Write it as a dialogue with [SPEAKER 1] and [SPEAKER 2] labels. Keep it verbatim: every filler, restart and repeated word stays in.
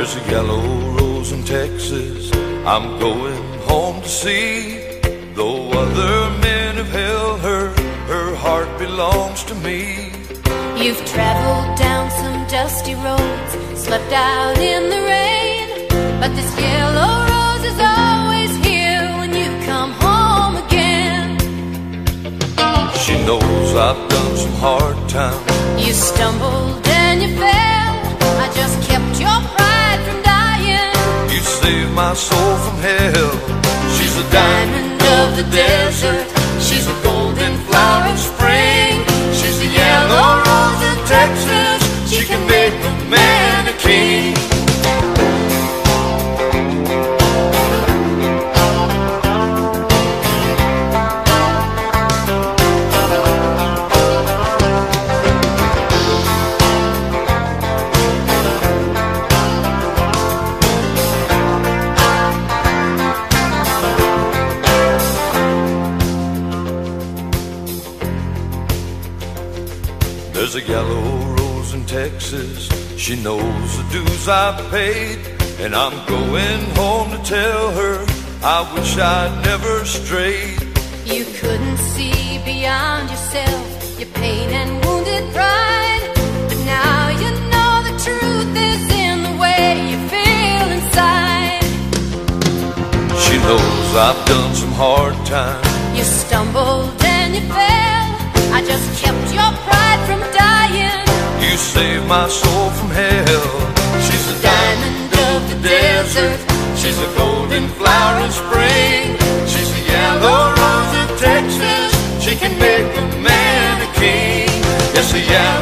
[SPEAKER 1] There's a yellow rose in Texas I'm going home to see. Though other men have held her, her heart belongs to me.
[SPEAKER 2] You've traveled down some dusty roads, slept out in the rain, but this yellow rose is always here when you come home again.
[SPEAKER 1] She knows I've done some hard times.
[SPEAKER 2] You stumbled and you fell, I just kept your pride from dying.
[SPEAKER 1] You saved my soul from hell. She's a diamond
[SPEAKER 2] of the desert, she's a golden flower of spring.
[SPEAKER 1] She's the yellow rose of Texas, she can make a man a king. There's a yellow rose in Texas, she knows the dues I've paid, and I'm going home to tell her I wish I'd never strayed.
[SPEAKER 2] You couldn't see beyond yourself, your pain and wounded pride, but now you know the truth is in the way you feel inside.
[SPEAKER 1] She knows I've done some hard times.
[SPEAKER 2] You stumbled and you fell, I just kept your pride from dying.
[SPEAKER 1] You saved my soul from hell. She's a diamond of the desert, she's a golden flower in spring. She's a yellow rose of Texas, she can make a man a king. Yes, a yellow